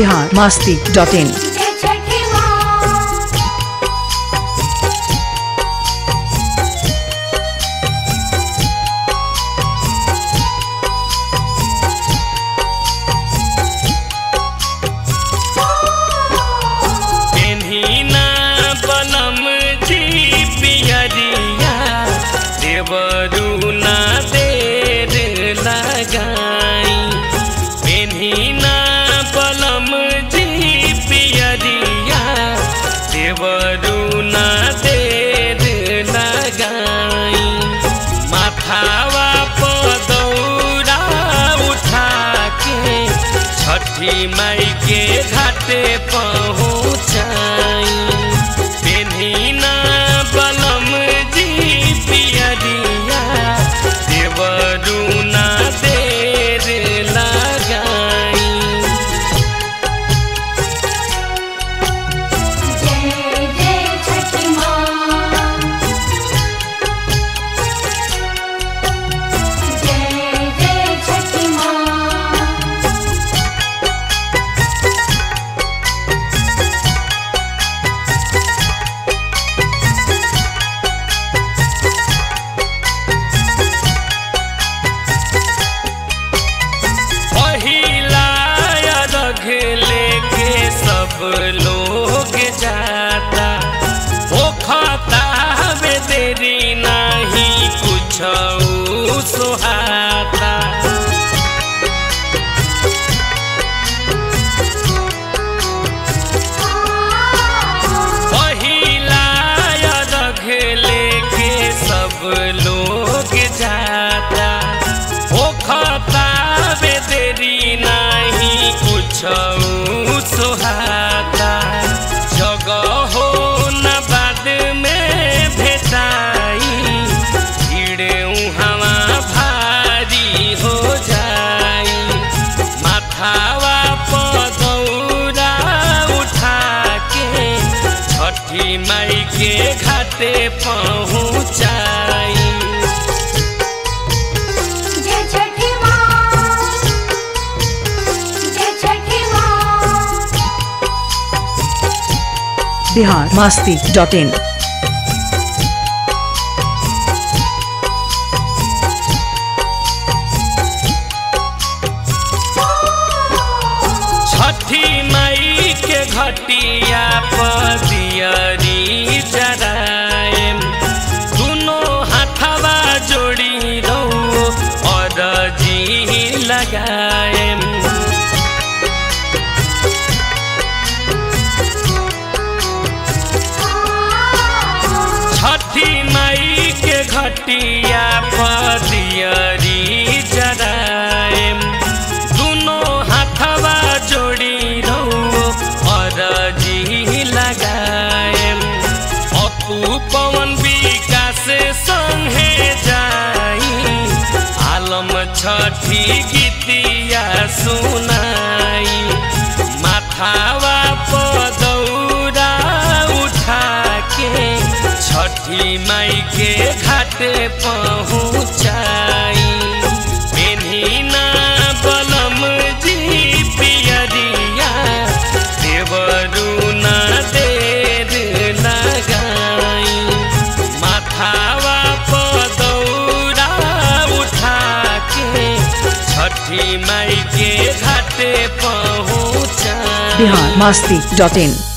biharmasti.in। देवरुना देर लगाई पेन्हिना बलम जी पियरिया देवरुना देर लगाई माथावा पदौरा उठा के छठी माई के घाटे पहुँचाई पेन्हिना बलम जी पियरिया देवरुना देर लगाई। जय जय छठी माँ, जय जय छठी माँ। लेके सब लोग जाता वो खाता में देरी नहीं कुछ सुहाता पहिला रख लेके सब लोग जाता वो खाता में देरी नहीं कुछ सुहाता जगह हो न बाद में भेटाई भीड़ हवा भारी हो जाई माथावा पदौरा उठा के छठी माई के घाटे पहुँचाई। biharmasti.in। छठी माई के घटिया पदियरी जराएम दोनों हाथवा जोड़ी रहो और जी लगाएम छठी माई के घटिया पदियरी जराएम दोनों हाथवा जोड़ी रहो और जी लगाएम अपू पवन विकास संगे जाई आलम छठी गीतिया सुनाई माथावा पदौरा उठा के छठी माई के घाटे पहुँचाई पेन्हिना बलम जी पियरिया देवरुना देर लगाई माथावा पदौरा उठा के छठी माई के घाटे पहुँचाई। biharmasti.in।